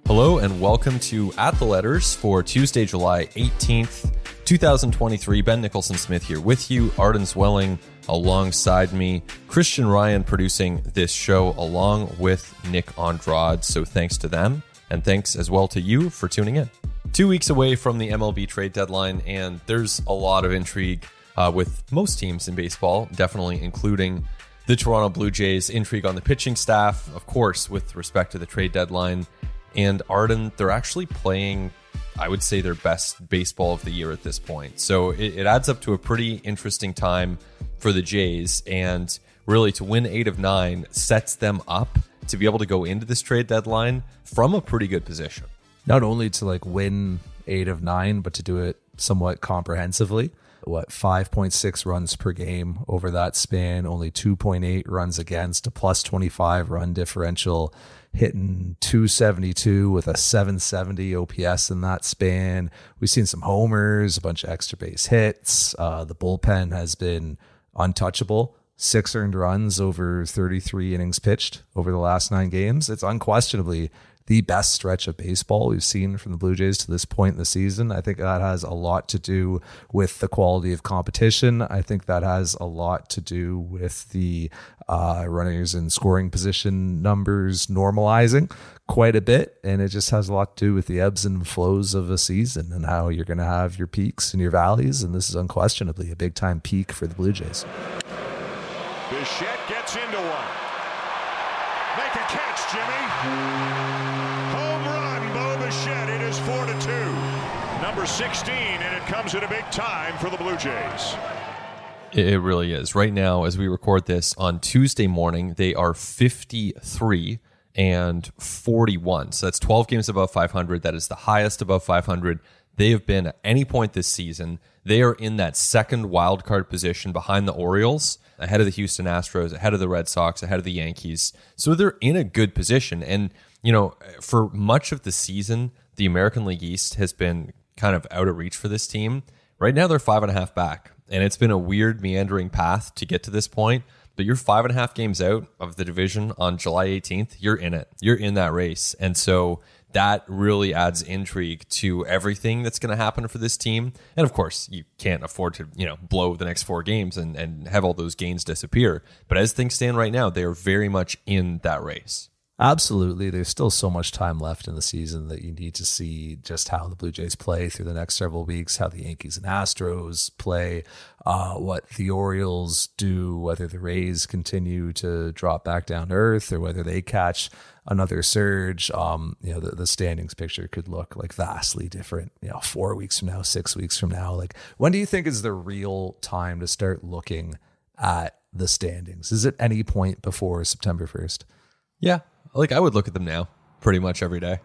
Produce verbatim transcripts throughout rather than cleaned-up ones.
Hello and welcome to At the Letters for Tuesday, July eighteenth, twenty twenty-three. Ben Nicholson-Smith here with you, Arden Zwelling alongside me, Christian Ryan producing this show along with Nick Andrade. So thanks to them, and thanks as well to you for tuning in. Two weeks away from the M L B trade deadline, and there's a lot of intrigue uh, with most teams in baseball, definitely including the Toronto Blue Jays. Intrigue on the pitching staff, of course, with respect to the trade deadline. And Arden, they're actually playing, I would say, their best baseball of the year at this point. So it, it adds up to a pretty interesting time for the Jays. And really, to win eight of nine sets them up to be able to go into this trade deadline from a pretty good position. Not only to like win eight of nine, but to do it somewhat comprehensively. What, five point six runs per game over that span, only two point eight runs against, a plus twenty-five run differential, hitting two seventy-two with a seven seventy O P S in that span. We've seen some homers, a bunch of extra base hits. Uh, the bullpen has been untouchable. Six earned runs over thirty-three innings pitched over the last nine games. It's unquestionably the best stretch of baseball we've seen from the Blue Jays to this point in the season. I think that has a lot to do with the quality of competition. I think that has a lot to do with the uh, runners in scoring position numbers normalizing quite a bit. And it just has a lot to do with the ebbs and flows of a season and how you're going to have your peaks and your valleys. And this is unquestionably a big time peak for the Blue Jays. Bichette gets into one. Make a catch, Jimmy. Home run, Bo Bichette. It is four to two. Number sixteen, and it comes at a big time for the Blue Jays. It really is. Right now, as we record this on Tuesday morning, they are fifty-three and forty-one. So that's twelve games above five hundred. That is the highest above five hundred they have been at any point this season. They are in that second wildcard position behind the Orioles, ahead of the Houston Astros, ahead of the Red Sox, ahead of the Yankees. So they're in a good position. And, you know, for much of the season, the American League East has been kind of out of reach for this team. Right now, they're five and a half back. And it's been a weird, meandering path to get to this point. But you're five and a half games out of the division on July eighteenth. You're in it. You're in that race. And so that really adds intrigue to everything that's going to happen for this team. And of course, you can't afford to, you know, blow the next four games and, and have all those gains disappear. But as things stand right now, they are very much in that race. Absolutely. There's still so much time left in the season that you need to see just how the Blue Jays play through the next several weeks, how the Yankees and Astros play, uh, what the Orioles do, whether the Rays continue to drop back down to earth or whether they catch another surge. Um, you know, the, the standings picture could look like vastly different, you know, four weeks from now, six weeks from now. Like, when do you think is the real time to start looking at the standings? Is it any point before September first? Yeah. Like, I would look at them now pretty much every day.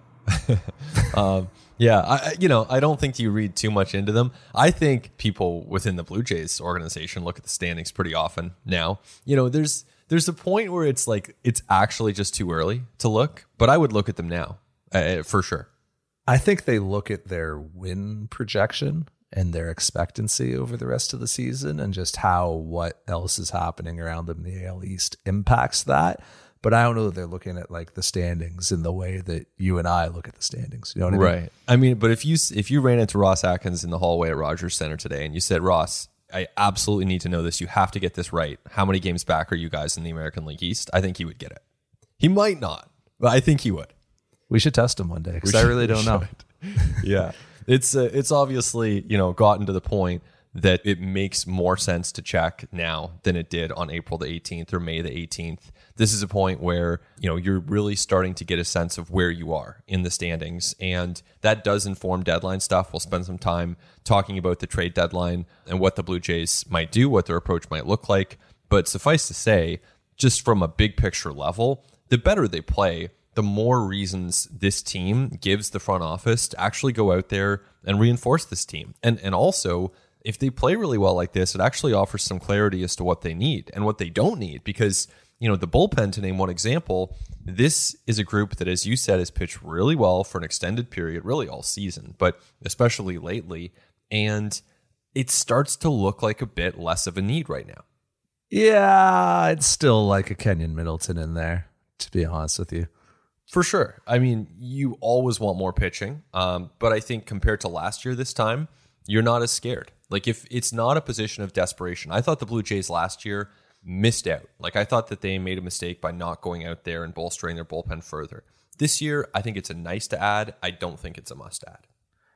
um, yeah, I, you know, I don't think you read too much into them. I think people within the Blue Jays organization look at the standings pretty often now. You know, there's there's a point where it's like it's actually just too early to look, but I would look at them now uh, for sure. I think they look at their win projection and their expectancy over the rest of the season and just how what else is happening around them in the A L East impacts that. But I don't know that they're looking at like the standings in the way that you and I look at the standings. You know what I mean? Right. I mean, but if you if you ran into Ross Atkins in the hallway at Rogers Center today and you said, Ross, I absolutely need to know this. You have to get this right. How many games back are you guys in the American League East? I think he would get it. He might not, but I think he would. We should test him one day because I really don't know. Yeah. It's uh, it's obviously, you know, gotten to the point that it makes more sense to check now than it did on April the eighteenth or May the eighteenth. This is a point where, you know, you're really starting to get a sense of where you are in the standings. And that does inform deadline stuff. We'll spend some time talking about the trade deadline and what the Blue Jays might do, what their approach might look like. But suffice to say, just from a big picture level, the better they play, the more reasons this team gives the front office to actually go out there and reinforce this team. And and also, if they play really well like this, it actually offers some clarity as to what they need and what they don't need. Because, you know, the bullpen, to name one example, this is a group that, as you said, has pitched really well for an extended period, really all season, but especially lately. And it starts to look like a bit less of a need right now. Yeah, it's still like a Kenyon Middleton in there, to be honest with you. For sure. I mean, you always want more pitching. Um, but I think compared to last year this time, you're not as scared. Like, if it's not a position of desperation, I thought the Blue Jays last year missed out. Like, I thought that they made a mistake by not going out there and bolstering their bullpen further. This year, I think it's a nice to add. I don't think it's a must add.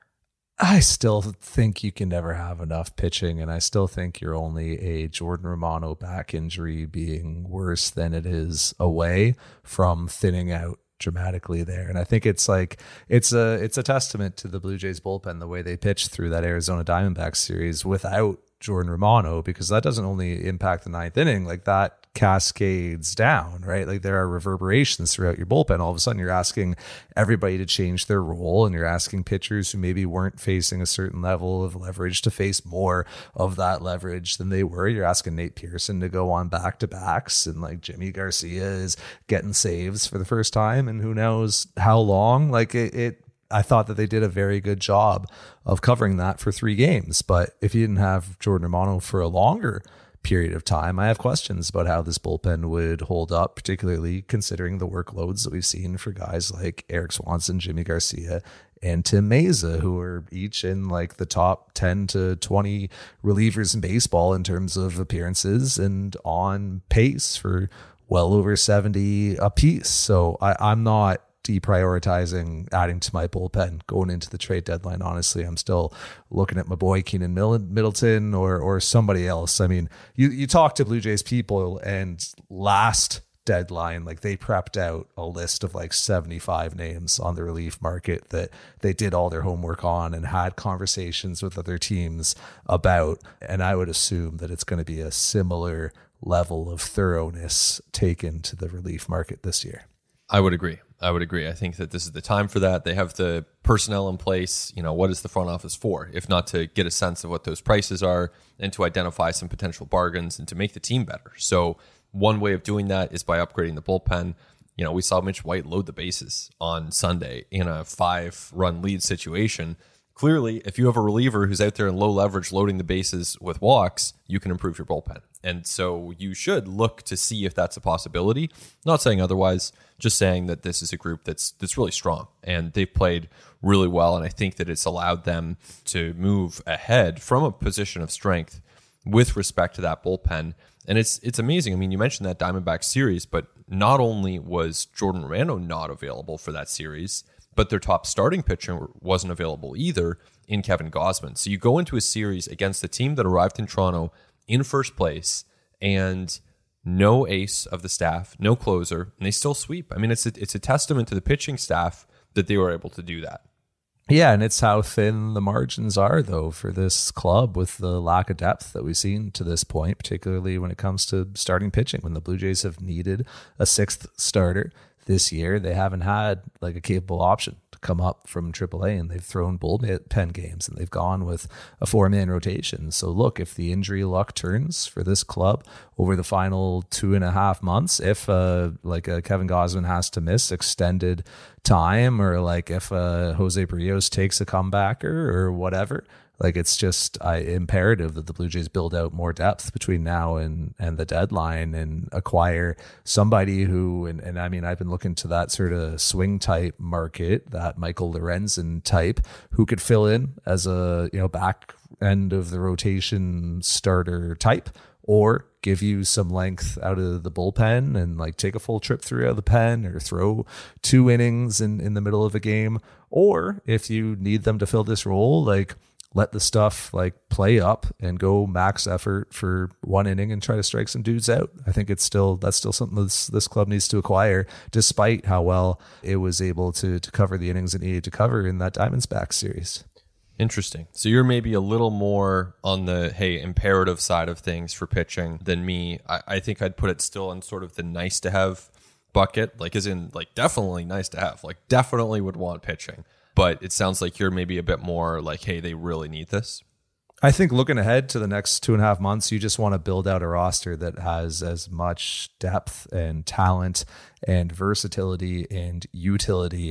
I still think you can never have enough pitching, and I still think you're only a Jordan Romano back injury being worse than it is away from thinning out dramatically there. And I think it's like it's a it's a testament to the Blue Jays bullpen, the way they pitched through that Arizona Diamondbacks series without Jordan Romano, because that doesn't only impact the ninth inning, like that cascades down, right? Like there are reverberations throughout your bullpen. All of a sudden you're asking everybody to change their role, and you're asking pitchers who maybe weren't facing a certain level of leverage to face more of that leverage than they were. You're asking Nate Pearson to go on back-to-backs, and like Jimmy Garcia is getting saves for the first time and who knows how long. Like it, it I thought that they did a very good job of covering that for three games. But if you didn't have Jordan Romano for a longer period of time, I have questions about how this bullpen would hold up, particularly considering the workloads that we've seen for guys like Eric Swanson, Jimmy Garcia, and Tim Meza, who are each in like the top ten to twenty relievers in baseball in terms of appearances and on pace for well over seventy apiece. So I, I'm not deprioritizing adding to my bullpen going into the trade deadline. Honestly, I'm still looking at my boy Keenan Middleton or or somebody else. I mean, you you talk to Blue Jays people, and last deadline, like they prepped out a list of like seventy-five names on the relief market that they did all their homework on and had conversations with other teams about. And I would assume that it's going to be a similar level of thoroughness taken to the relief market this year. I would agree. I would agree. I think that this is the time for that. They have the personnel in place. You know, what is the front office for, if not to get a sense of what those prices are and to identify some potential bargains and to make the team better? So one way of doing that is by upgrading the bullpen. You know, we saw Mitch White load the bases on Sunday in a five-run lead situation. Clearly, if you have a reliever who's out there in low leverage loading the bases with walks, you can improve your bullpen. And so you should look to see if that's a possibility. Not saying otherwise, just saying that this is a group that's that's really strong and they've played really well. And I think that it's allowed them to move ahead from a position of strength with respect to that bullpen. And it's it's amazing. I mean, you mentioned that Diamondback series, but not only was Jordan Romano not available for that series, but their top starting pitcher wasn't available either in Kevin Gausman. So you go into a series against a team that arrived in Toronto in first place and no ace of the staff, no closer, and they still sweep. I mean, it's a, it's a testament to the pitching staff that they were able to do that. Yeah, and it's how thin the margins are, though, for this club with the lack of depth that we've seen to this point, particularly when it comes to starting pitching. When the Blue Jays have needed a sixth starter this year, they haven't had like a capable option to come up from triple A, and they've thrown bullpen games and they've gone with a four-man rotation. So look, if the injury luck turns for this club over the final two and a half months, if uh, like a Kevin Gausman has to miss extended time, or like if uh, Jose Barrios takes a comebacker or whatever, like it's just uh, imperative that the Blue Jays build out more depth between now and, and the deadline and acquire somebody who, and, and I mean, I've been looking to that sort of swing type market, that Michael Lorenzen type, who could fill in as a, you know, back end of the rotation starter type, or give you some length out of the bullpen and like take a full trip through out of the pen, or throw two innings in, in the middle of a game. Or if you need them to fill this role, like let the stuff like play up and go max effort for one inning and try to strike some dudes out. I think it's still, that's still something this, this club needs to acquire, despite how well it was able to, to cover the innings it needed to cover in that Diamondbacks series. Interesting. So you're maybe a little more on the, hey, imperative side of things for pitching than me. I, I think I'd put it still in sort of the nice to have bucket, like as in like definitely nice to have, like definitely would want pitching. But it sounds like you're maybe a bit more like, hey, they really need this. I think looking ahead to the next two and a half months, you just want to build out a roster that has as much depth and talent and versatility and utility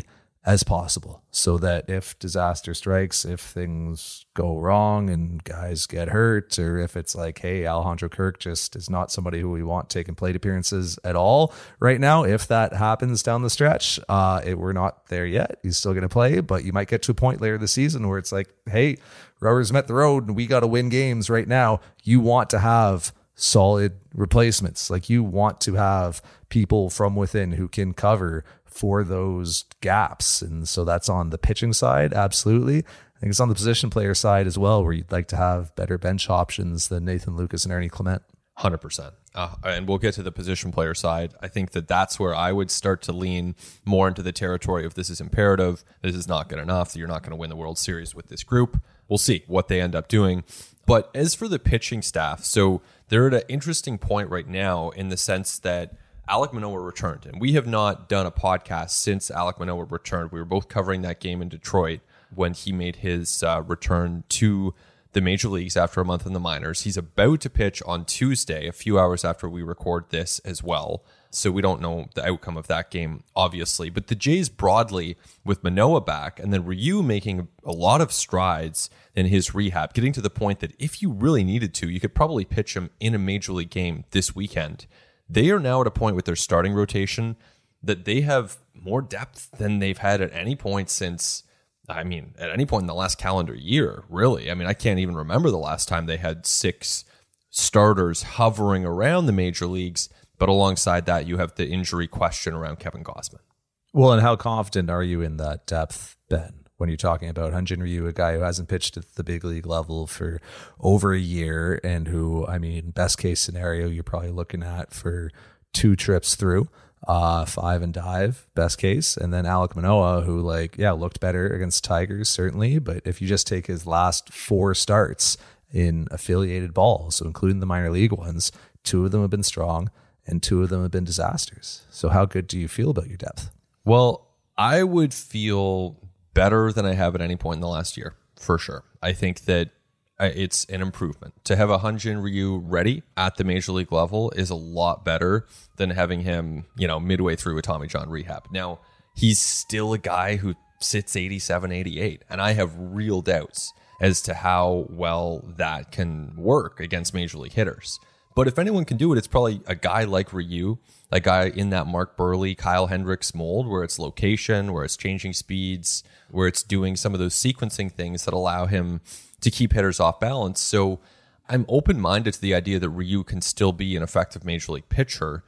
as possible, so that if disaster strikes, if things go wrong and guys get hurt, or if it's like, hey, Alejandro Kirk just is not somebody who we want taking plate appearances at all right now, if that happens down the stretch, uh, it, we're not there yet. He's still going to play, but you might get to a point later this season where it's like, hey, rubbers met the road and we got to win games right now. You want to have solid replacements. Like, you want to have people from within who can cover for those gaps. And so that's on the pitching side. Absolutely. I think it's on the position player side as well, where you'd like to have better bench options than Nathan Lucas and Ernie Clement. one hundred percent. Uh, and we'll get to the position player side. I think that that's where I would start to lean more into the territory of this is imperative. This is not good enough. You're not going to win the World Series with this group. We'll see what they end up doing. But as for the pitching staff, so they're at an interesting point right now in the sense that Alek Manoah returned, and we have not done a podcast since Alek Manoah returned. We were both covering that game in Detroit when he made his uh, return to the major leagues after a month in the minors. He's about to pitch on Tuesday, a few hours after we record this as well. So we don't know the outcome of that game, obviously. But the Jays broadly, with Manoah back, and then Ryu making a lot of strides in his rehab, getting to the point that if you really needed to, you could probably pitch him in a major league game this weekend. They are now at a point with their starting rotation that they have more depth than they've had at any point since, I mean, at any point in the last calendar year, really. I mean, I can't even remember the last time they had six starters hovering around the major leagues. But alongside that, you have the injury question around Kevin Gausman. Well, and how confident are you in that depth, Ben, when you're talking about Hyun-Jin Ryu, a guy who hasn't pitched at the big league level for over a year, and who, I mean, best case scenario, you're probably looking at for two trips through, uh, five and dive, best case. And then Alek Manoah, who, like, yeah, looked better against Tigers, certainly. But if you just take his last four starts in affiliated ball, so including the minor league ones, two of them have been strong and two of them have been disasters. So how good do you feel about your depth? Well, I would feel better than I have at any point in the last year, for sure. I think that it's an improvement. To have a Hyun-Jin Ryu ready at the major league level is a lot better than having him, you know, midway through a Tommy John rehab. Now, he's still a guy who sits eighty-seven, eighty-eight, and I have real doubts as to how well that can work against major league hitters. But if anyone can do it, it's probably a guy like Ryu, a guy in that Mark Burley, Kyle Hendricks mold, where it's location, where it's changing speeds, where it's doing some of those sequencing things that allow him to keep hitters off balance. So I'm open-minded to the idea that Ryu can still be an effective major league pitcher.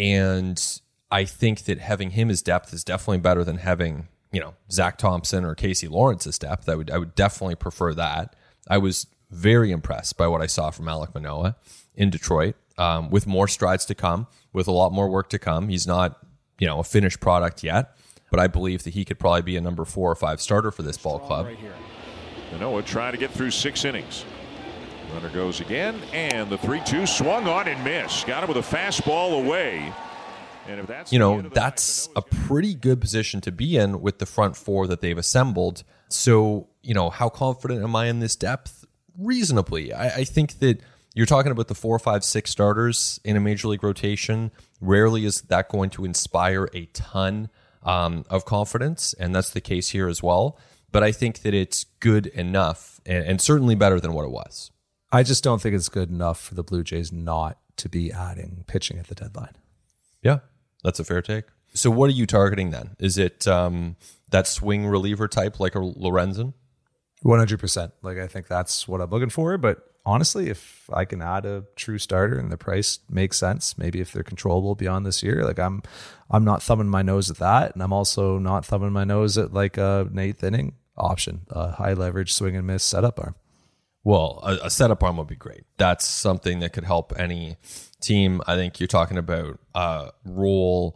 And I think that having him as depth is definitely better than having, you know, Zach Thompson or Casey Lawrence as depth. I would, I would definitely prefer that. I was very impressed by what I saw from Alek Manoah in Detroit, um, with more strides to come, with a lot more work to come. He's not, you know, a finished product yet, but I believe that he could probably be a number four or five starter for this ball club. Right here. Manoah trying to get through six innings. Runner goes again, and the three two swung on and missed. Got him with a fastball away. And if that's you know, that's a pretty good position to be in with the front four that they've assembled. So, you know, how confident am I in this depth? Reasonably. I, I think that you're talking about the four, five, six starters in a major league rotation. Rarely is that going to inspire a ton um, of confidence, and that's the case here as well. But I think that it's good enough, and, and certainly better than what it was. I just don't think it's good enough for the Blue Jays not to be adding pitching at the deadline. Yeah, that's a fair take. So what are you targeting then? Is it um, that swing reliever type like a Lorenzen? one hundred percent. Like, I think that's what I'm looking for. But honestly, if I can add a true starter and the price makes sense, maybe if they're controllable beyond this year, like I'm I'm not thumbing my nose at that. And I'm also not thumbing my nose at like a eighth inning option, a high leverage swing and miss setup arm. Well, a, a setup arm would be great. That's something that could help any team. I think you're talking about a role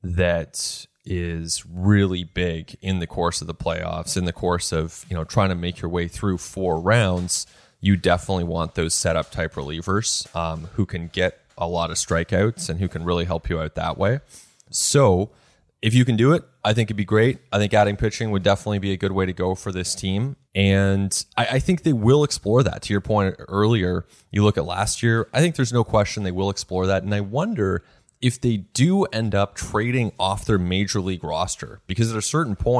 that is really big in the course of the playoffs, in the course of, you know, trying to make your way through four rounds. You definitely want those setup type relievers um, who can get a lot of strikeouts and who can really help you out that way. So if you can do it, I think it'd be great. I think adding pitching would definitely be a good way to go for this team. And I, I think they will explore that. To your point earlier, you look at last year, I think there's no question they will explore that. And I wonder if they do end up trading off their major league roster, because at a certain point,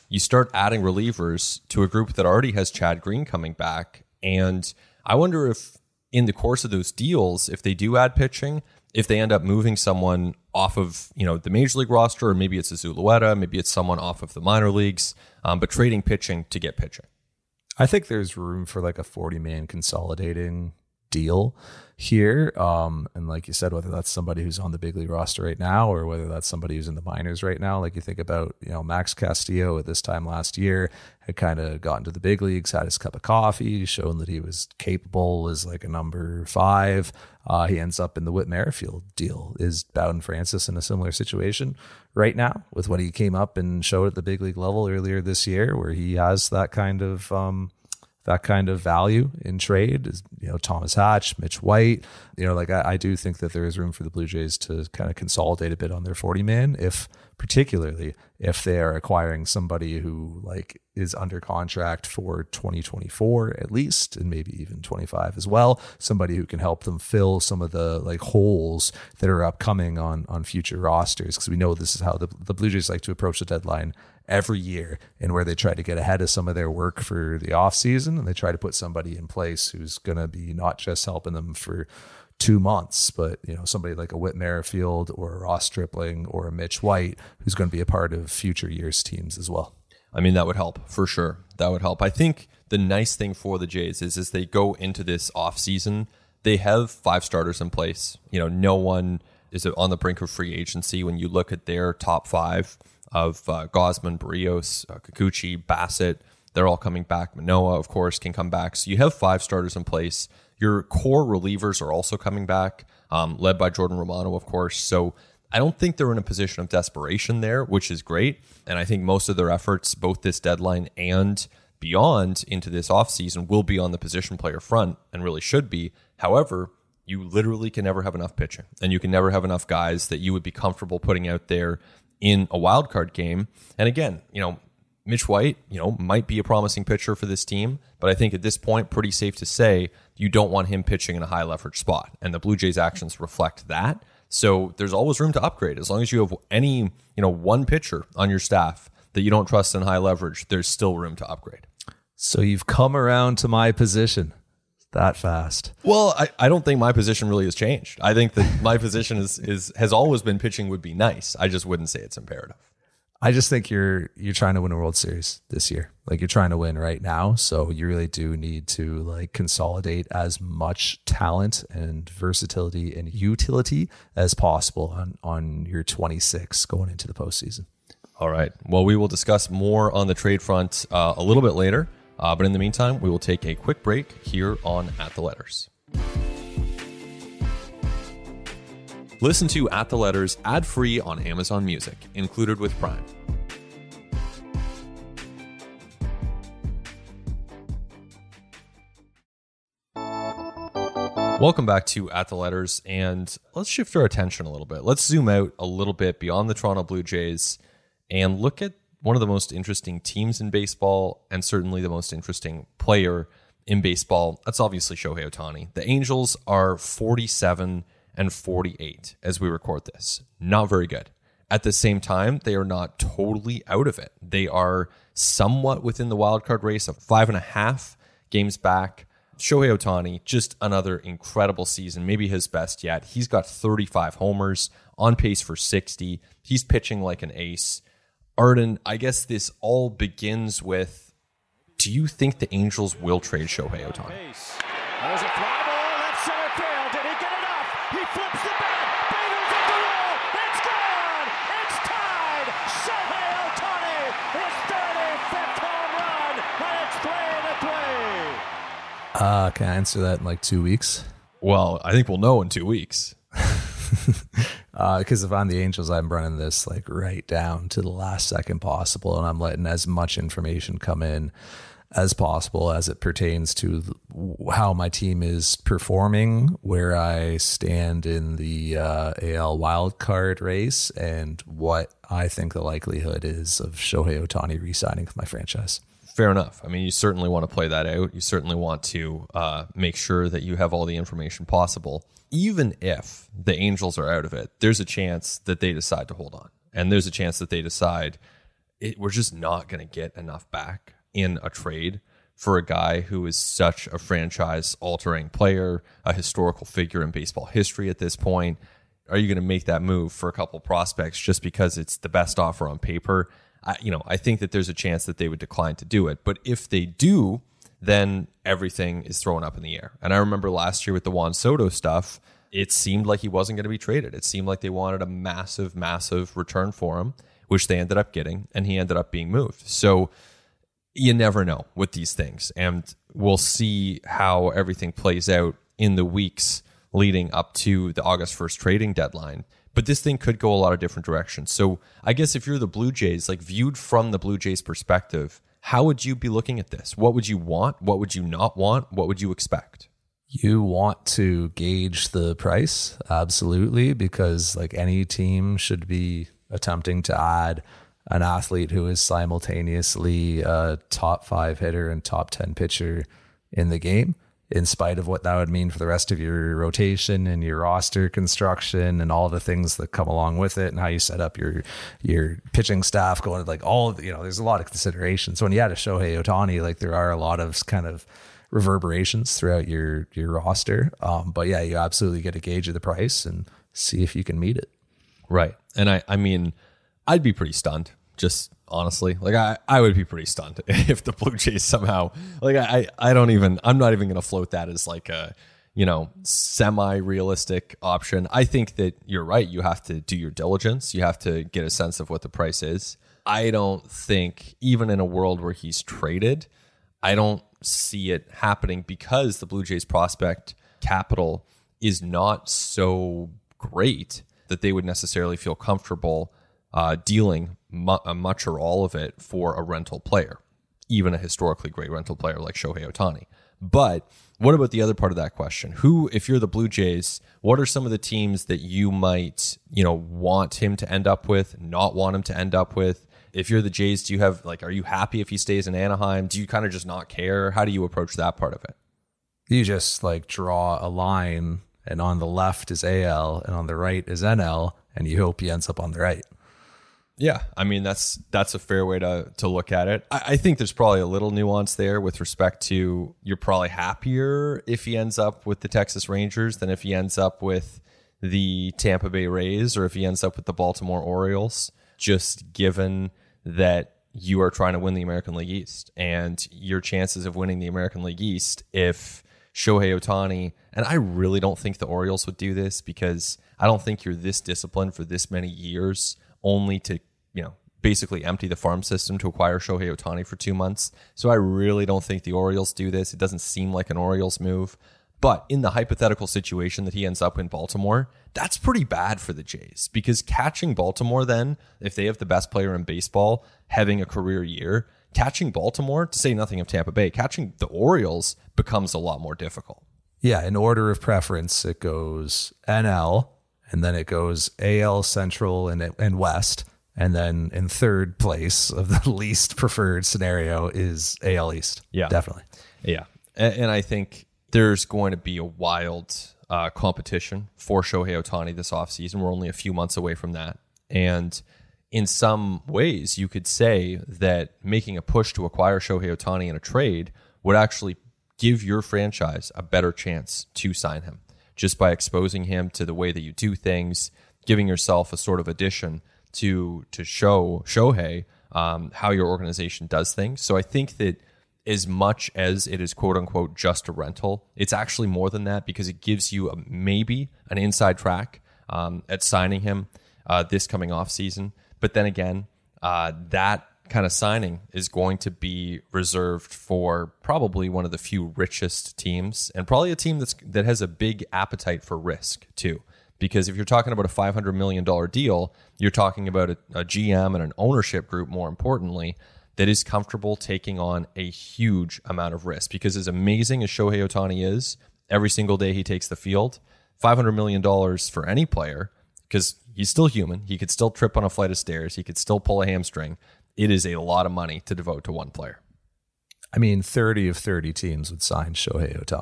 you start adding relievers to a group that already has Chad Green coming back. And I wonder if in the course of those deals, if they do add pitching, if they end up moving someone off of, you know, the major league roster, or maybe it's a Zulueta, maybe it's someone off of the minor leagues, um, but trading pitching to get pitching. I think there's room for like a forty man consolidating deal here. Um, and like you said, whether that's somebody who's on the big league roster right now, or whether that's somebody who's in the minors right now, like you think about, you know, Max Castillo at this time last year had kind of gotten to the big leagues, had his cup of coffee, shown that he was capable as like a number five. Uh, he ends up in the Whit Merrifield deal. Is Bowden Francis in a similar situation right now with what he came up and showed at the big league level earlier this year, where he has that kind of, um, that kind of value in trade? Is, you know, Thomas Hatch, Mitch White, you know, like I, I do think that there is room for the Blue Jays to kind of consolidate a bit on their forty man, if particularly if they are acquiring somebody who like is under contract for twenty twenty-four at least, and maybe even twenty-five as well, somebody who can help them fill some of the like holes that are upcoming on, on future rosters. Cause we know this is how the, the Blue Jays like to approach the deadline every year, and where they try to get ahead of some of their work for the off season, and they try to put somebody in place who's going to be not just helping them for two months, but, you know, somebody like a Whit Merrifield or a Ross Stripling or a Mitch White, who's going to be a part of future years teams as well. I mean, that would help for sure. That would help. I think the nice thing for the Jays is, as they go into this off season, they have five starters in place. You know, no one is on the brink of free agency. When you look at their top five of uh, Gausman, Barrios, uh, Kikuchi, Bassett, they're all coming back. Manoah, of course, can come back. So you have five starters in place. Your core relievers are also coming back, um, led by Jordan Romano, of course. So I don't think they're in a position of desperation there, which is great. And I think most of their efforts, both this deadline and beyond into this offseason, will be on the position player front, and really should be. However, you literally can never have enough pitching, and you can never have enough guys that you would be comfortable putting out there in a wild card game. And again, you know, Mitch White, you know, might be a promising pitcher for this team, but I think at this point, pretty safe to say you don't want him pitching in a high leverage spot. And the Blue Jays' actions reflect that. So there's always room to upgrade. As long as you have any, you know, one pitcher on your staff that you don't trust in high leverage, there's still room to upgrade. So you've come around to my position that fast. Well, I, I don't think my position really has changed. I think that my position is is has always been pitching would be nice. I just wouldn't say it's imperative. I just think you're you're trying to win a World Series this year. Like, you're trying to win right now, so you really do need to like consolidate as much talent and versatility and utility as possible on on your twenty-six going into the postseason. All right. Well, we will discuss more on the trade front uh, a little bit later. Uh, but in the meantime, we will take a quick break here on At the Letters. Listen to At the Letters ad-free on Amazon Music, included with Prime. Welcome back to At the Letters, and let's shift our attention a little bit. Let's zoom out a little bit beyond the Toronto Blue Jays and look at one of the most interesting teams in baseball, and certainly the most interesting player in baseball. That's obviously Shohei Ohtani. The Angels are forty-seven and forty-eight as we record this. Not very good. At the same time, they are not totally out of it. They are somewhat within the wild card race, of five and a half games back. Shohei Ohtani, just another incredible season, maybe his best yet. He's got thirty-five homers, on pace for sixty. He's pitching like an ace. Arden, I guess this all begins with, do you think the Angels will trade Shohei Ohtani? There's a fly ball, left center field. Did he get it up? He flips the bat. Bader's at the wall. It's gone. It's tied. Shohei Ohtani, his thirty-fifth home run, and it's three to three. Uh, can I answer that in like two weeks? Well, I think we'll know in two weeks. Because uh, if I'm the Angels, I'm running this like right down to the last second possible, and I'm letting as much information come in as possible as it pertains to how my team is performing, where I stand in the uh, A L wildcard race, and what I think the likelihood is of Shohei Ohtani re-signing with my franchise. Fair enough. I mean, you certainly want to play that out. You certainly want to uh, make sure that you have all the information possible. Even if the Angels are out of it, there's a chance that they decide to hold on. And there's a chance that they decide, it, we're just not going to get enough back in a trade for a guy who is such a franchise-altering player, a historical figure in baseball history at this point. Are you going to make that move for a couple prospects just because it's the best offer on paper? I, you know, I think that there's a chance that they would decline to do it. But if they do, then everything is thrown up in the air. And I remember last year with the Juan Soto stuff, it seemed like he wasn't going to be traded. It seemed like they wanted a massive, massive return for him, which they ended up getting, and he ended up being moved. So you never know with these things. And we'll see how everything plays out in the weeks leading up to the August first trading deadline. But this thing could go a lot of different directions. So I guess if you're the Blue Jays, like viewed from the Blue Jays perspective, how would you be looking at this? What would you want? What would you not want? What would you expect? You want to gauge the price, absolutely, because like any team should be attempting to add an athlete who is simultaneously a top five hitter and top ten pitcher in the game, in spite of what that would mean for the rest of your rotation and your roster construction and all the things that come along with it, and how you set up your your pitching staff going, like all of, you know, there's a lot of considerations. So when you add a Shohei Ohtani, like there are a lot of kind of reverberations throughout your your roster. Um, but yeah, you absolutely get a gauge of the price and see if you can meet it. Right. And I, I mean, I'd be pretty stunned. Just honestly, like I, I would be pretty stunned if the Blue Jays somehow, like I, I don't even, I'm not even going to float that as like a, you know, semi-realistic option. I think that you're right. You have to do your diligence. You have to get a sense of what the price is. I don't think even in a world where he's traded, I don't see it happening because the Blue Jays prospect capital is not so great that they would necessarily feel comfortable uh, dealing mu- much or all of it for a rental player, even a historically great rental player like Shohei Ohtani. But what about the other part of that question? Who, if you're the Blue Jays, what are some of the teams that you might, you know, want him to end up with, not want him to end up with? If you're the Jays, do you have, like, are you happy if he stays in Anaheim? Do you kind of just not care? How do you approach that part of it? You just like draw a line, and on the left is A L and on the right is N L, and you hope he ends up on the right. Yeah, I mean, that's that's a fair way to to look at it. I, I think there's probably a little nuance there with respect to you're probably happier if he ends up with the Texas Rangers than if he ends up with the Tampa Bay Rays or if he ends up with the Baltimore Orioles, just given that you are trying to win the American League East. And your chances of winning the American League East if Shohei Ohtani, and I really don't think the Orioles would do this because I don't think you're this disciplined for this many years only to, you know, basically empty the farm system to acquire Shohei Ohtani for two months. So I really don't think the Orioles do this. It doesn't seem like an Orioles move. But in the hypothetical situation that he ends up in Baltimore, that's pretty bad for the Jays because catching Baltimore then, if they have the best player in baseball having a career year, catching Baltimore, to say nothing of Tampa Bay, catching the Orioles becomes a lot more difficult. Yeah, in order of preference, it goes N L, and then it goes A L Central and, and West. And then in third place of the least preferred scenario is A L East. Yeah, definitely. Yeah. And, and I think there's going to be a wild uh, competition for Shohei Ohtani this offseason. We're only a few months away from that. And in some ways, you could say that making a push to acquire Shohei Ohtani in a trade would actually give your franchise a better chance to sign him just by exposing him to the way that you do things, giving yourself a sort of addition to to show Shohei um, how your organization does things. So I think that as much as it is quote unquote just a rental, it's actually more than that because it gives you a, maybe an inside track um, at signing him uh, this coming off season. But then again, uh, that kind of signing is going to be reserved for probably one of the few richest teams and probably a team that's that has a big appetite for risk too. Because if you're talking about a five hundred million dollars deal, you're talking about a, a G M and an ownership group, more importantly, that is comfortable taking on a huge amount of risk. Because as amazing as Shohei Ohtani is, every single day he takes the field, five hundred million dollars for any player, because he's still human, he could still trip on a flight of stairs, he could still pull a hamstring. It is a lot of money to devote to one player. I mean, thirty of thirty teams would sign Shohei Ohtani.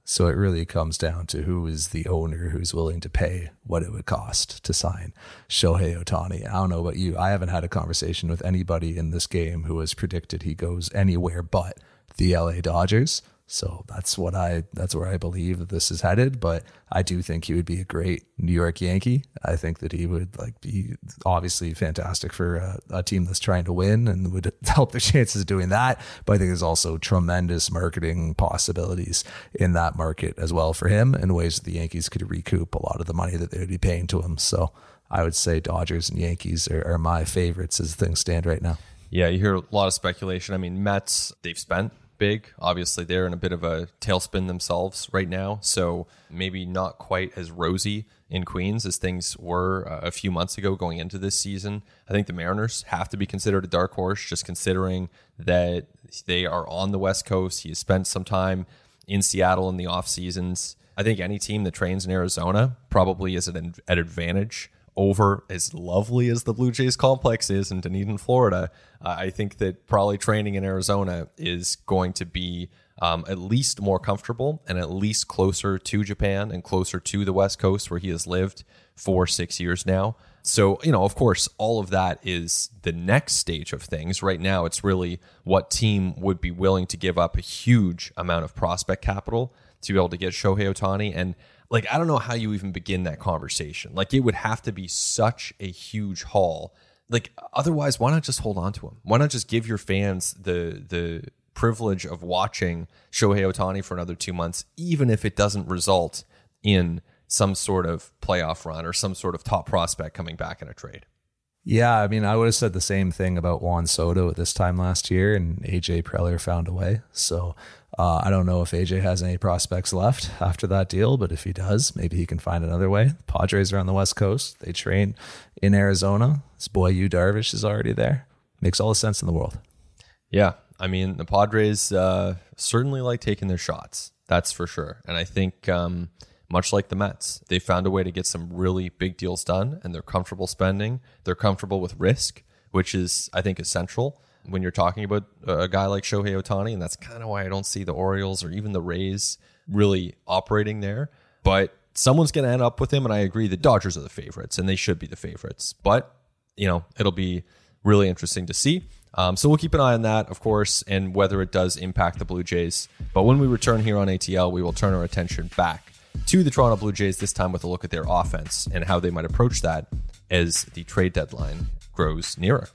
So it really comes down to who is the owner who's willing to pay what it would cost to sign Shohei Ohtani. I don't know about you. I haven't had a conversation with anybody in this game who has predicted he goes anywhere but the L A Dodgers. So that's what I, that's where I believe that this is headed. But I do think he would be a great New York Yankee. I think that he would like be obviously fantastic for a, a team that's trying to win and would help their chances of doing that. But I think there's also tremendous marketing possibilities in that market as well for him, in ways that the Yankees could recoup a lot of the money that they would be paying to him. So I would say Dodgers and Yankees are, are my favorites as things stand right now. Yeah, you hear a lot of speculation. I mean, Mets, they've spent big. Obviously, they're in a bit of a tailspin themselves right now, so maybe not quite as rosy in Queens as things were uh, a few months ago going into this season. I think the Mariners have to be considered a dark horse, just considering that they are on the West Coast. He has spent some time in Seattle in the off seasons. I think any team that trains in Arizona probably is at an advantage over, as lovely as the Blue Jays complex is in Dunedin, Florida. Uh, I think that probably training in Arizona is going to be um, at least more comfortable and at least closer to Japan and closer to the West Coast, where he has lived for six years now. So, you know, of course, all of that is the next stage of things. Right now, it's really what team would be willing to give up a huge amount of prospect capital to be able to get Shohei Ohtani. And like, I don't know how you even begin that conversation. Like, it would have to be such a huge haul. Like, otherwise, why not just hold on to him? Why not just give your fans the the privilege of watching Shohei Ohtani for another two months, even if it doesn't result in some sort of playoff run or some sort of top prospect coming back in a trade? Yeah, I mean, I would have said the same thing about Juan Soto at this time last year, and A J Preller found a way. So uh, I don't know if A J has any prospects left after that deal, but if he does, maybe he can find another way. Padres are on the West Coast. They train in Arizona. His boy Yu Darvish is already there. Makes all the sense in the world. Yeah, I mean, the Padres uh, certainly like taking their shots. That's for sure. And I think um, much like the Mets, they found a way to get some really big deals done, and they're comfortable spending. They're comfortable with risk, which is, I think, essential when you're talking about a guy like Shohei Ohtani. And that's kind of why I don't see the Orioles or even the Rays really operating there. But someone's going to end up with him, and I agree the Dodgers are the favorites, and they should be the favorites. But, you know, it'll be really interesting to see. Um, so we'll keep an eye on that, of course, and whether it does impact the Blue Jays. But when we return here on A T L, we will turn our attention back to the Toronto Blue Jays, this time with a look at their offense and how they might approach that as the trade deadline grows nearer.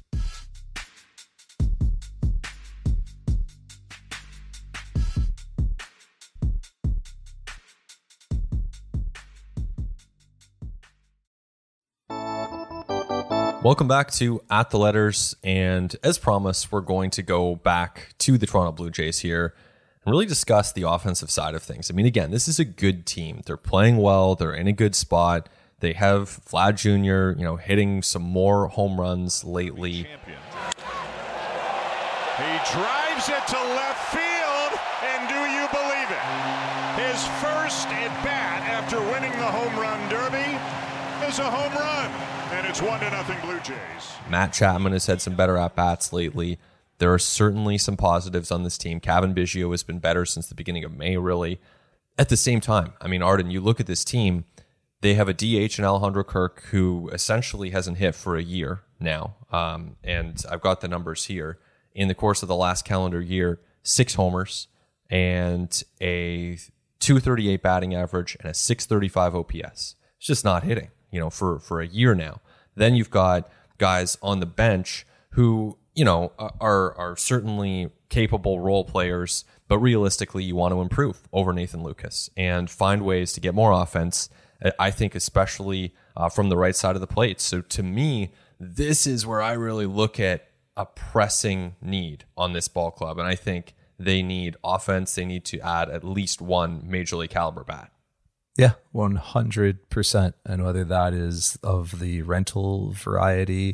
Welcome back to At the Letters, and as promised, we're going to go back to the Toronto Blue Jays here and really discuss the offensive side of things. I mean, again, this is a good team. They're playing well. They're in a good spot. They have Vlad Junior, you know, hitting some more home runs lately. He drives it to left field, and do you believe it? His first at bat after winning the home run derby is a home run, and it's one to nothing Blue Jays. Matt Chapman has had some better at-bats lately. There are certainly some positives on this team. Cavan Biggio has been better since the beginning of May, really. At the same time, I mean, Arden, you look at this team, they have a D H in Alejandro Kirk who essentially hasn't hit for a year now. Um, and I've got the numbers here. In the course of the last calendar year, six homers and a two thirty-eight batting average and a six thirty-five O P S. It's just not hitting, you know, for, for a year now. Then you've got guys on the bench who, you know, are are certainly capable role players, but realistically, you want to improve over Nathan Lucas and find ways to get more offense, I think, especially uh, from the right side of the plate. So to me, this is where I really look at a pressing need on this ball club. And I think they need offense. They need to add at least one major league caliber bat. Yeah, one hundred percent. And whether that is of the rental variety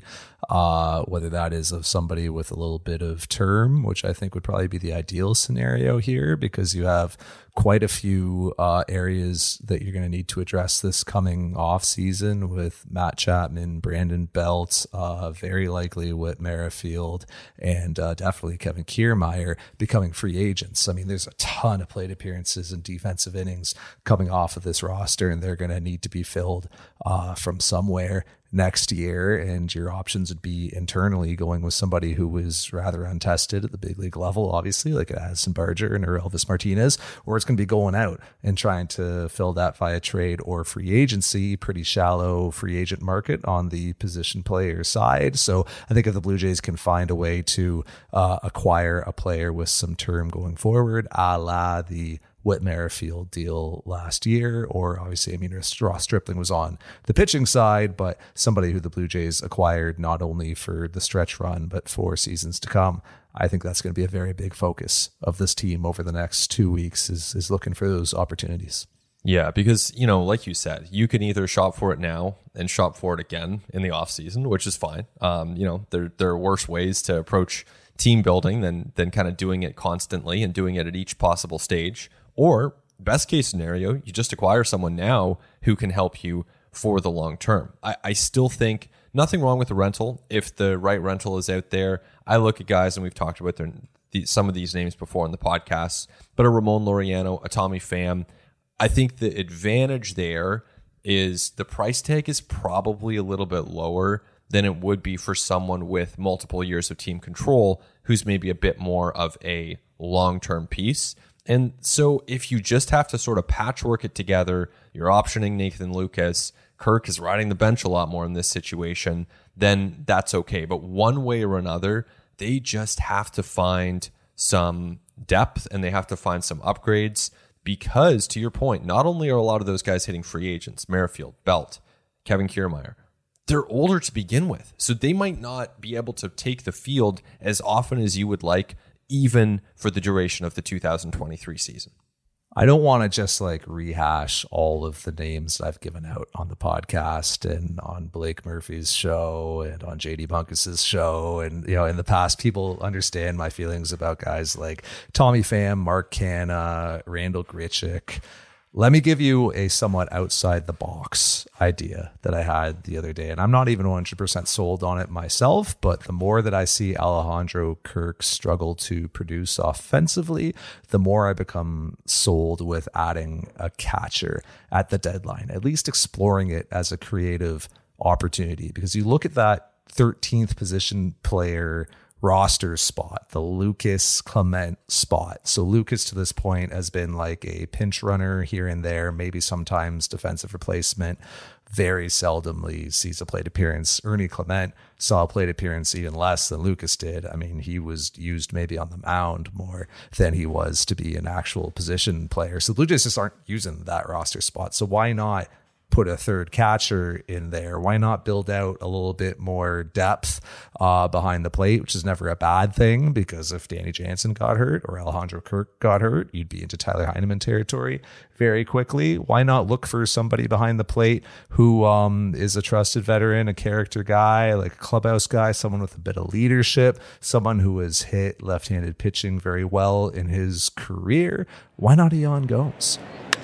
uh, whether that is of somebody with a little bit of term, which I think would probably be the ideal scenario here, because you have quite a few uh, areas that you're going to need to address this coming off season with Matt Chapman, Brandon Belt, uh, very likely Whit Merrifield, and uh, definitely Kevin Kiermaier becoming free agents. I mean, there's a ton of plate appearances and defensive innings coming off of this roster, and they're going to need to be filled uh, from somewhere next year, and your options would be internally going with somebody who was rather untested at the big league level, obviously, like Addison Barger and or Elvis Martinez, or it's going to be going out and trying to fill that via trade or free agency. Pretty shallow free agent market on the position player side. So I think if the Blue Jays can find a way to uh, acquire a player with some term going forward, a la the Whit Merrifield deal last year, or obviously, I mean, Ross Stripling was on the pitching side, but somebody who the Blue Jays acquired not only for the stretch run, but for seasons to come. I think that's going to be a very big focus of this team over the next two weeks is, is looking for those opportunities. Yeah, because, you know, like you said, you can either shop for it now and shop for it again in the offseason, which is fine. Um, you know, there, there are worse ways to approach team building than, than kind of doing it constantly and doing it at each possible stage. Or best case scenario, you just acquire someone now who can help you for the long term. I, I still think nothing wrong with the rental. If the right rental is out there, I look at guys, and we've talked about their, the, some of these names before in the podcast, but a Ramon Laureano, a Tommy Pham. I think the advantage there is the price tag is probably a little bit lower than it would be for someone with multiple years of team control who's maybe a bit more of a long-term piece. And so if you just have to sort of patchwork it together, you're optioning Nathan Lukes, Kirk is riding the bench a lot more in this situation, then that's okay. But one way or another, they just have to find some depth and they have to find some upgrades because, to your point, not only are a lot of those guys hitting free agents, Merrifield, Belt, Kevin Kiermaier, they're older to begin with. So they might not be able to take the field as often as you would like, even for the duration of the two thousand twenty-three season. I don't want to just like rehash all of the names that I've given out on the podcast and on Blake Murphy's show and on J D Bunkus's show. And, you know, in the past, people understand my feelings about guys like Tommy Pham, Mark Canha, Randall Grichuk. Let me give you a somewhat outside the box idea that I had the other day. And I'm not even one hundred percent sold on it myself, but the more that I see Alejandro Kirk struggle to produce offensively, the more I become sold with adding a catcher at the deadline, at least exploring it as a creative opportunity. Because you look at that thirteenth position player roster spot, the Lucas Clement spot. So Lucas to this point has been like a pinch runner here and there, maybe sometimes defensive replacement, very seldomly sees a plate appearance. Ernie Clement saw a plate appearance even less than Lucas did. I mean, he was used maybe on the mound more than he was to be an actual position player. So the Blue Jays just aren't using that roster spot. So why not put a third catcher in there? Why not build out a little bit more depth uh, behind the plate, which is never a bad thing, because if Danny Jansen got hurt or Alejandro Kirk got hurt, you'd be into Tyler Heineman territory very quickly. Why not look for somebody behind the plate who um, is a trusted veteran, a character guy, like a clubhouse guy, someone with a bit of leadership, someone who has hit left-handed pitching very well in his career? Why not Ian Gomes?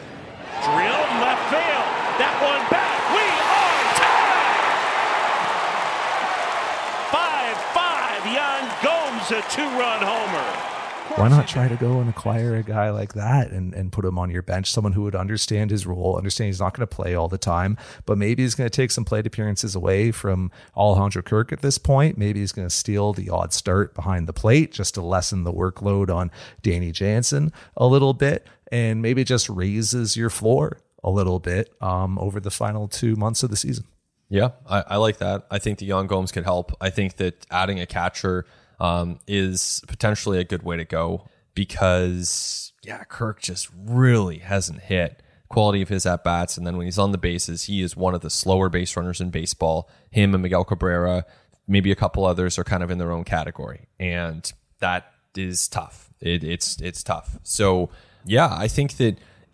Drilled left field. That one back. We are tied. five five. Yan Gomes, a two-run homer. Why not try to go and acquire a guy like that and, and put him on your bench, someone who would understand his role, understand he's not going to play all the time, but maybe he's going to take some plate appearances away from Alejandro Kirk at this point. Maybe he's going to steal the odd start behind the plate just to lessen the workload on Danny Jansen a little bit, and maybe it just raises your floor a little bit um, over the final two months of the season. Yeah, I, I like that. I think the Yan Gomes could help. I think that adding a catcher um, is potentially a good way to go because, yeah, Kirk just really hasn't hit quality of his at-bats. And then when he's on the bases, he is one of the slower base runners in baseball. Him and Miguel Cabrera, maybe a couple others, are kind of in their own category. And that is tough. It, it's it's tough. So, yeah, I think that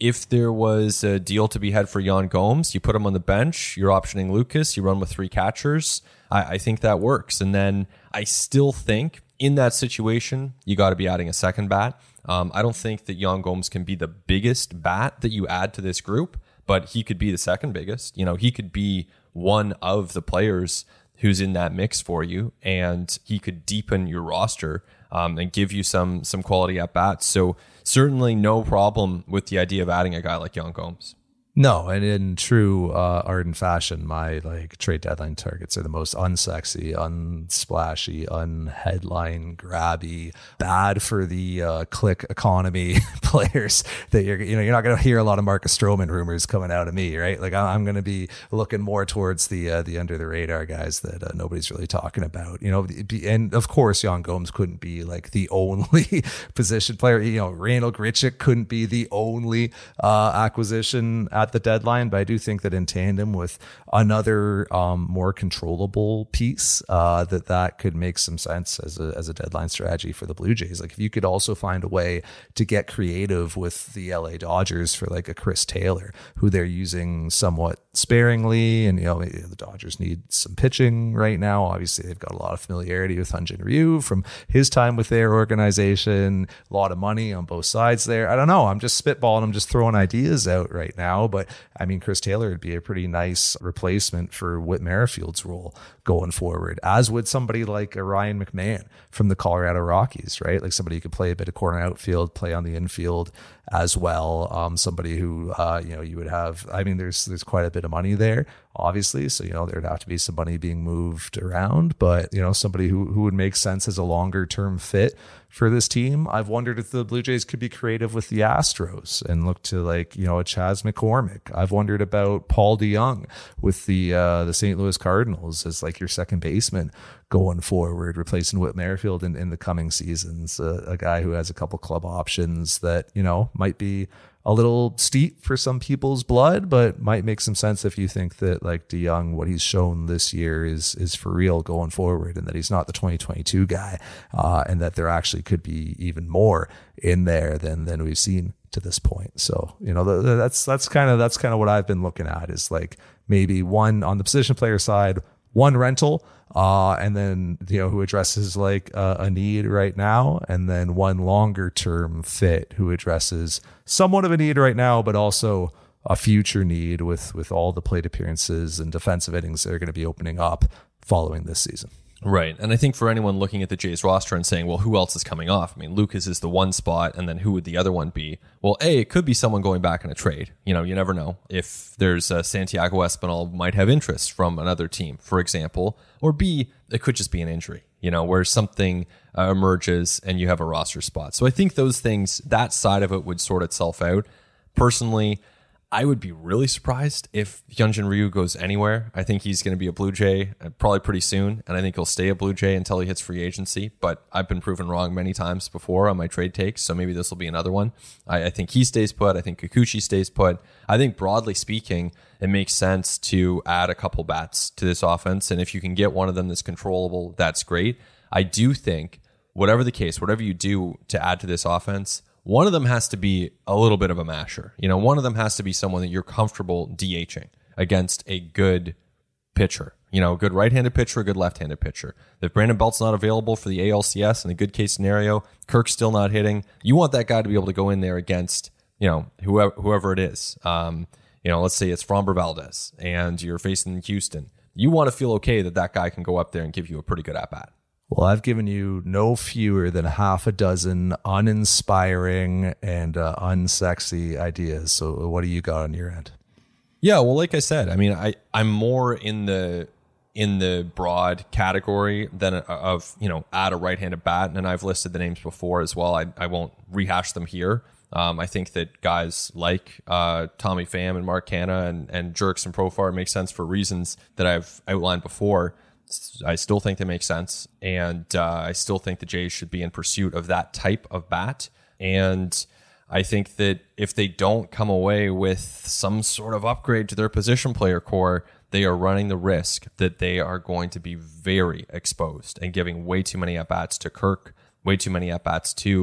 if there was a deal to be had for Yan Gomes, you put him on the bench, you're optioning Lucas, you run with three catchers. I, I think that works. And then I still think in that situation, you got to be adding a second bat. Um, I don't think that Yan Gomes can be the biggest bat that you add to this group, but he could be the second biggest. You know, he could be one of the players who's in that mix for you, and he could deepen your roster um, and give you some some quality at bats. So certainly no problem with the idea of adding a guy like Yan Gomes. No, and in true uh, Arden fashion, my like trade deadline targets are the most unsexy, unsplashy, unheadline grabby, bad for the uh, click economy players that you're you know you're not going to hear a lot of Marcus Stroman rumors coming out of me, right? Like I'm going to be looking more towards the uh, the under the radar guys that uh, nobody's really talking about, you know. And of course, Yan Gomes couldn't be like the only position player. You know, Randall Grichuk couldn't be the only uh, acquisition at the deadline, but I do think that in tandem with another um, more controllable piece, uh, that that could make some sense as a as a deadline strategy for the Blue Jays. Like if you could also find a way to get creative with the L A Dodgers for like a Chris Taylor, who they're using somewhat sparingly, and you know the Dodgers need some pitching right now. Obviously, they've got a lot of familiarity with Hyun-Jin Ryu from his time with their organization. A lot of money on both sides there. I don't know. I'm just spitballing. I'm just throwing ideas out right now. But I mean, Chris Taylor would be a pretty nice replacement for Whit Merrifield's role going forward, as would somebody like a Ryan McMahon from the Colorado Rockies, right? Like somebody who could play a bit of corner outfield, play on the infield as well. Um, somebody who, uh, you know, you would have, I mean, there's, there's quite a bit of money there, obviously. So, you know, there'd have to be some money being moved around, but, you know, somebody who, who would make sense as a longer term fit for this team. I've wondered if the Blue Jays could be creative with the Astros and look to like, you know, a Chas McCormick. I've wondered about Paul DeYoung with the, uh, the Saint Louis Cardinals as like your second baseman going forward, replacing Whit Merrifield in, in the coming seasons. Uh, a guy who has a couple club options that, you know, might be a little steep for some people's blood, but might make some sense if you think that like DeYoung, what he's shown this year is is for real going forward, and that he's not the twenty twenty-two guy, uh, and that there actually could be even more in there than than we've seen to this point. So, you know, the, the, that's that's kind of that's kind of what I've been looking at, is like maybe one on the position player side, one rental, uh, and then, you know, who addresses like uh, a need right now, and then one longer term fit who addresses somewhat of a need right now, but also a future need with, with all the plate appearances and defensive innings that are going to be opening up following this season. Right. And I think for anyone looking at the Jays roster and saying, well, who else is coming off? I mean, Lucas is the one spot, and then who would the other one be? Well, A, it could be someone going back in a trade. You know, you never know. If there's a Santiago Espinal might have interest from another team, for example. Or B, it could just be an injury, you know, where something uh, emerges and you have a roster spot. So I think those things, that side of it would sort itself out. Personally, I would be really surprised if Hyun-Jin Ryu goes anywhere. I think he's going to be a Blue Jay uh, probably pretty soon, and I think he'll stay a Blue Jay until he hits free agency. But I've been proven wrong many times before on my trade takes, so maybe this will be another one. I, I think he stays put. I think Kikuchi stays put. I think broadly speaking, it makes sense to add a couple bats to this offense, and if you can get one of them that's controllable, that's great. I do think, whatever the case, whatever you do to add to this offense, one of them has to be a little bit of a masher. You know, one of them has to be someone that you're comfortable DHing against a good pitcher. You know, a good right-handed pitcher, a good left-handed pitcher. If Brandon Belt's not available for the A L C S in a good case scenario, Kirk's still not hitting, you want that guy to be able to go in there against, you know, whoever whoever it is. Um, you know, let's say it's Framber Valdez and you're facing Houston. You want to feel okay that that guy can go up there and give you a pretty good at-bat. Well, I've given you no fewer than half a dozen uninspiring and uh, unsexy ideas. So what do you got on your end? Yeah, well, like I said, I mean, I, I'm more in the in the broad category than a, of, you know, add a right-handed bat. And I've listed the names before as well. I, I won't rehash them here. Um, I think that guys like uh, Tommy Pham and Mark Canha and, and Jerks and Profar make sense for reasons that I've outlined before. I still think they make sense, and uh, I still think the Jays should be in pursuit of that type of bat. And I think that if they don't come away with some sort of upgrade to their position player core, they are running the risk that they are going to be very exposed and giving way too many at-bats to Kirk, way too many at-bats to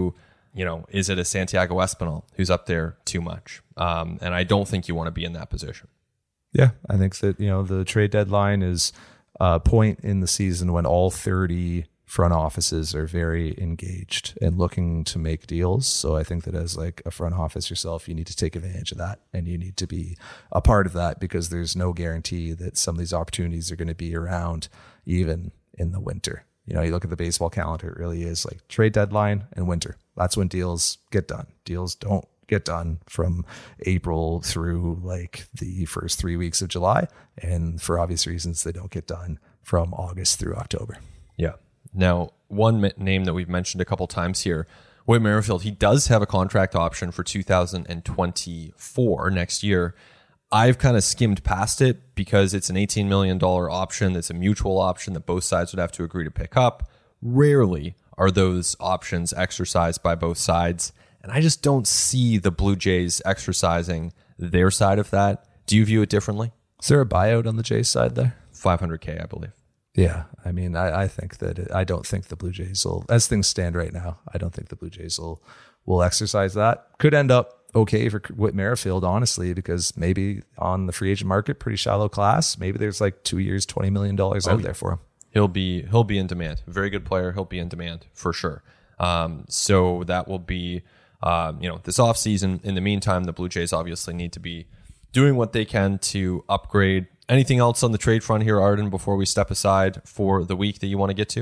you know, is it a Santiago Espinal who's up there too much? Um, and I don't think you want to be in that position. Yeah, I think that, you know, the trade deadline is a point in the season when all thirty front offices are very engaged and looking to make deals. So I think that as like a front office yourself, you need to take advantage of that, and you need to be a part of that, because there's no guarantee that some of these opportunities are going to be around even in the winter. You know, you look at the baseball calendar, it really is like trade deadline and winter. That's when deals get done. Deals don't get done from April through like the first three weeks of July. And for obvious reasons, they don't get done from August through October. Yeah. Now, one name that we've mentioned a couple times here, Whit Merrifield, he does have a contract option for two thousand twenty-four next year. I've kind of skimmed past it because it's an eighteen million dollars option. It's a mutual option that both sides would have to agree to pick up. Rarely are those options exercised by both sides. And I just don't see the Blue Jays exercising their side of that. Do you view it differently? Is there a buyout on the Jays side there? five hundred K, I believe. Yeah, I mean, I, I think that it, I don't think the Blue Jays will, as things stand right now, I don't think the Blue Jays will will exercise that. Could end up okay for Whit Merrifield, honestly, because maybe on the free agent market, pretty shallow class. Maybe there's like two years, twenty million dollars oh, out there for him. He'll be he'll be in demand. Very good player. He'll be in demand for sure. Um, so that will be, um, you know, this offseason. In the meantime, the Blue Jays obviously need to be doing what they can to upgrade. Anything else on the trade front here, Arden, before we step aside for the week that you want to get to?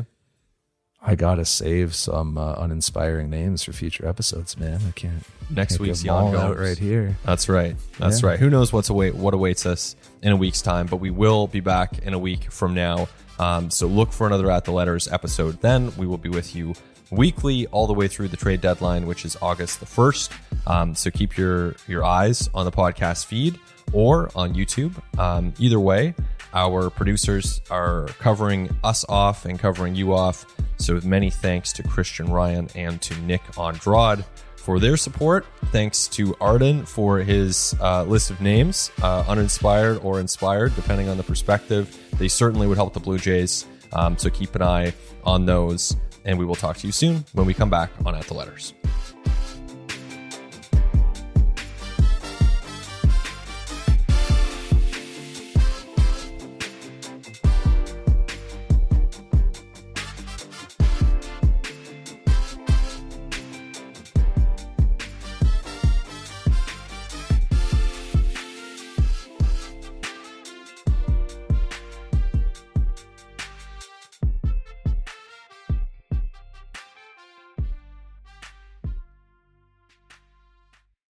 I got to save some uh, uninspiring names for future episodes, man. I can't. Next can't week's get them all Jan out Gomes. right here. That's right. That's Yeah. right. Who knows what's await what awaits us in a week's time, but we will be back in a week from now. Um, so look for another At the Letters episode. Then we will be with you weekly all the way through the trade deadline, which is August the first. Um, so keep your your eyes on the podcast feed or on YouTube. Um, either way, our producers are covering us off and covering you off. So many thanks to Christian Ryan and to Nick Andrade for their support. Thanks to Arden for his uh, list of names, uh, uninspired or inspired, depending on the perspective. They certainly would help the Blue Jays. Um, so keep an eye on those. And we will talk to you soon when we come back on At the Letters.